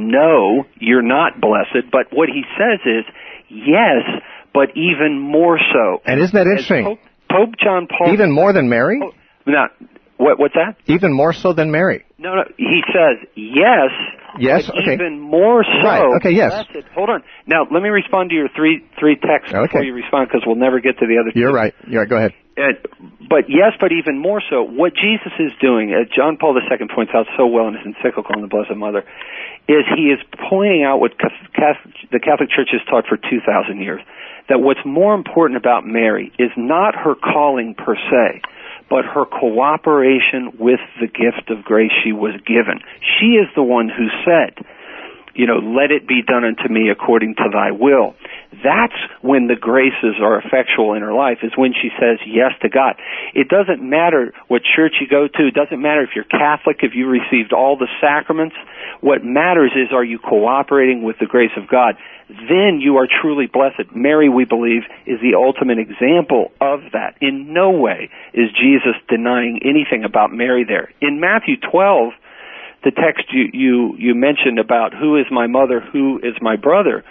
no, you're not blessed, but what he says is, yes, but even more so. And isn't that interesting? Pope, Pope John Paul... Even more than Mary? Oh, now, what, what's that? Even more so than Mary. No, no, he says, yes, yes, but okay. even more so. Right, okay, yes. Blessed. Hold on. Now, let me respond to your three three texts okay. before you respond, because we'll never get to the other two. You're right. You're right. Go ahead. Uh, but yes, but even more so, what Jesus is doing, uh, John Paul the Second points out so well in his encyclical on the Blessed Mother, is he is pointing out what Catholic, the Catholic Church has taught for two thousand years, that what's more important about Mary is not her calling per se, but her cooperation with the gift of grace she was given. She is the one who said, you know, let it be done unto me according to thy will. That's when the graces are effectual in her life, is when she says yes to God. It doesn't matter what church you go to. It doesn't matter if you're Catholic, if you received all the sacraments. What matters is, are you cooperating with the grace of God? Then you are truly blessed. Mary, we believe, is the ultimate example of that. In no way is Jesus denying anything about Mary there. In Matthew twelve, the text you, you, you mentioned about who is my mother, who is my brother,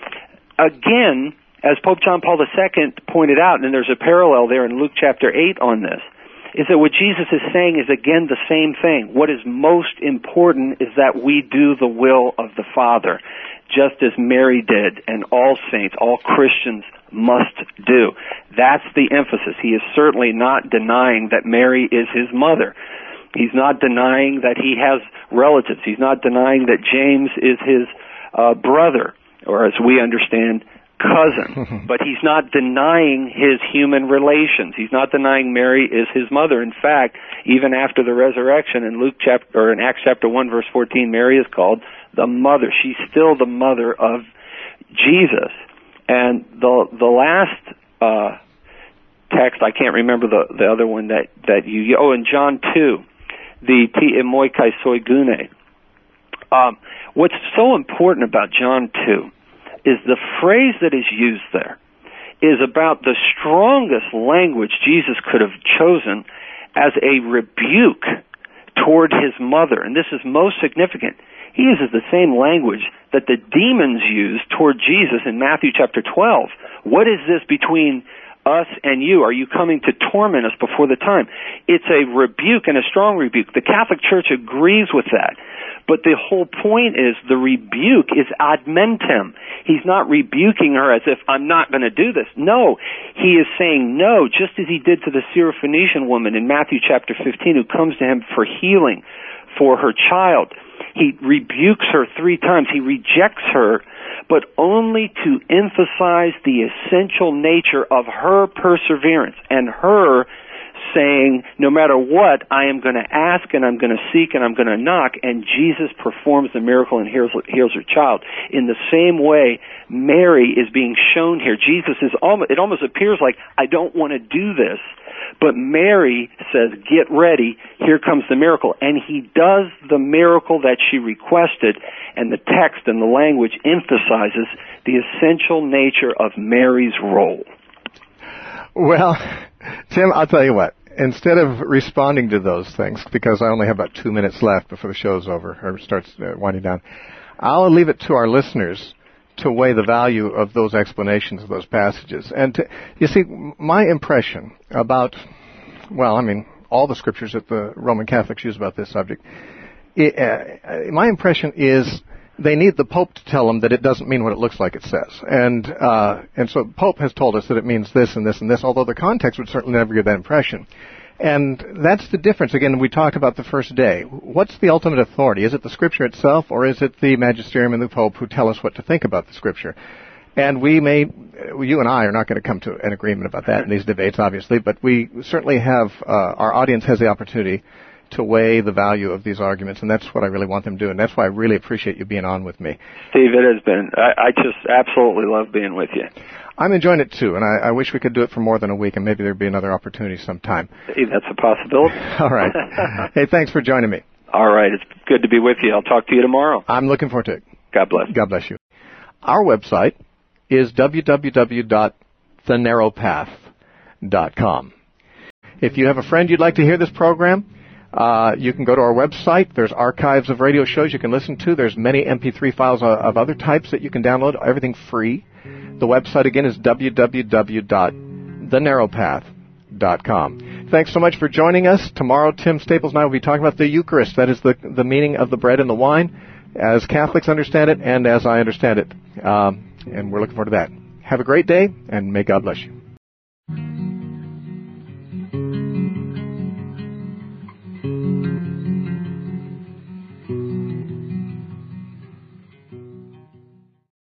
again, as Pope John Paul the Second pointed out, and there's a parallel there in Luke chapter eight on this, is that what Jesus is saying is again the same thing. What is most important is that we do the will of the Father, just as Mary did, and all saints, all Christians must do. That's the emphasis. He is certainly not denying that Mary is his mother. He's not denying that he has relatives. He's not denying that James is his uh, brother, or as we understand, cousin. But he's not denying his human relations. He's not denying Mary is his mother. In fact, even after the resurrection in Luke chapter, or in Acts chapter one, verse fourteen, Mary is called the mother. She's still the mother of Jesus. And the the last uh, text, I can't remember the the other one that that you. Oh, in John two. The ti emoi kai soi gune. Um, what's so important about John two is the phrase that is used there is about the strongest language Jesus could have chosen as a rebuke toward his mother. And this is most significant. He uses the same language that the demons used toward Jesus in Matthew chapter twelve. What is this between us and you? Are you coming to torment us before the time? It's a rebuke and a strong rebuke. The Catholic Church agrees with that. But the whole point is the rebuke is ad mentem. He's not rebuking her as if I'm not going to do this. No, he is saying no, just as he did to the Syrophoenician woman in Matthew chapter fifteen who comes to him for healing for her child. He rebukes her three times. He rejects her, but only to emphasize the essential nature of her perseverance and her saying, no matter what, I am going to ask and I'm going to seek and I'm going to knock, and Jesus performs the miracle and heals, heals her child. In the same way, Mary is being shown here. Jesus is almost, it almost appears like, I don't want to do this, but Mary says, get ready, here comes the miracle. And he does the miracle that she requested, and the text and the language emphasizes the essential nature of Mary's role. Well, Tim, I'll tell you what. Instead of responding to those things, because I only have about two minutes left before the show's over, or starts uh, winding down, I'll leave it to our listeners to weigh the value of those explanations of those passages. And to, you see, my impression about, well, I mean, all the scriptures that the Roman Catholics use about this subject, it, uh, my impression is they need the Pope to tell them that it doesn't mean what it looks like it says. And uh, and so the Pope has told us that it means this and this and this, although the context would certainly never give that impression. And that's the difference. Again, we talk about the first day. What's the ultimate authority? Is it the Scripture itself, or is it the Magisterium and the Pope who tell us what to think about the Scripture? And we may, you and I are not going to come to an agreement about that in these debates, obviously, but we certainly have, uh, our audience has the opportunity to weigh the value of these arguments, and that's what I really want them to do, and that's why I really appreciate you being on with me. Steve, it has been, I, I just absolutely love being with you. I'm enjoying it too, and I, I wish we could do it for more than a week, and maybe there'd be another opportunity sometime. Hey, that's a possibility. All right. Hey, thanks for joining me. All right, it's good to be with you. I'll talk to you tomorrow. I'm looking forward to it. God bless. God bless you. Our website is w w w dot the narrow path dot com. If you have a friend you'd like to hear this program, Uh, you can go to our website. There's archives of radio shows you can listen to. There's many M P three files of, of other types that you can download, everything free. The website, again, is w w w dot the narrow path dot com. Thanks so much for joining us. Tomorrow, Tim Staples and I will be talking about the Eucharist. That is the, the meaning of the bread and the wine, as Catholics understand it and as I understand it. Um, and we're looking forward to that. Have a great day, and may God bless you.